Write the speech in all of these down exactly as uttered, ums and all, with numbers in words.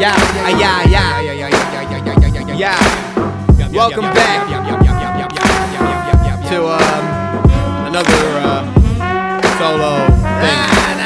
Yeah, yeah, yeah, yeah, yeah, yeah, yeah, yeah, yeah, yeah, yeah. Welcome back to um another uh, solo thing.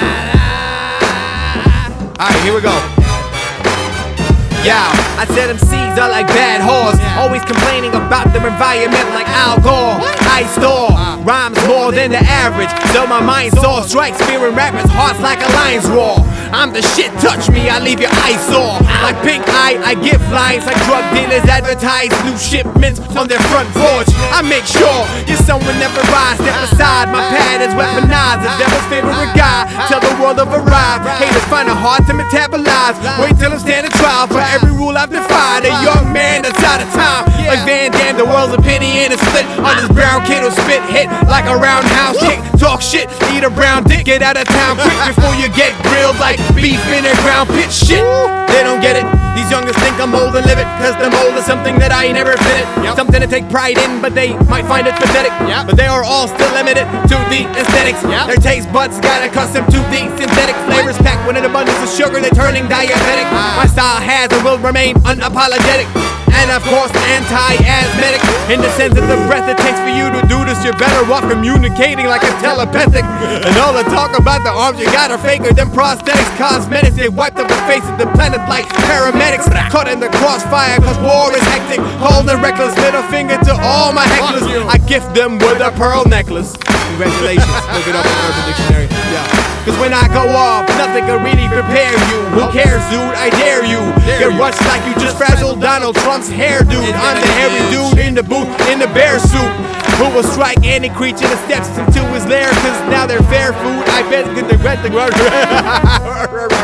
All right, here we go. Yeah, I said M Cs are like bad whores, always complaining about their environment like Al Gore. I store rhymes more than the average, so my mind sore strikes fear in rappers' hearts like a lion's roar. I'm the shit, touch me, I leave your eyes sore. Like pink eye, I give lines like drug dealers advertise new shipments on their front porch. I make sure your son will never rise. Step aside, my pad is weaponized. The devil's favorite guy, tell the world of arrive. Haters find it hard to metabolize. Wait till I'm standing trial for every rule I've defied. A young man that's out of time, like Van Damme, the world's a penny and a split. On this brown kid who spit hit like a roundhouse kick. Talk shit, eat a brown dick, get out of town quick before you get grilled like beef in a ground pit. Shit, they don't get it. These youngers think I'm old and live it, cause them old is something that I ain't never fitted. Yep. Something to take pride in, but they might find it pathetic. Yep. But they are all still limited to the aesthetics. Yep. Their taste buds got accustomed to the synthetic flavors packed with an abundance of sugar, they're turning diabetic. Ah. My style has and will remain unapologetic, and of course anti-asthmatic. In the sense of the breath it takes for you to do this, you're better off communicating like a telepathic. And all the talk about the arms you got are faker than prosthetics. Cosmetics, they wiped up the face of the planet like paramedics. Caught in the crossfire cause war is hectic. Holding reckless, middle finger to all my hecklers. I gift them with a pearl necklace. Congratulations, look it up in Urban Dictionary. Yeah. Cause when I go off, nothing can really prepare you. Who cares, dude? I dare you. Get rushed like you just frazzled Donald Trump's hair, dude. I'm the hairy dude in the booth in the bear suit, who will strike any creature that steps into his lair. Cause now they're fair food. I bet get the red the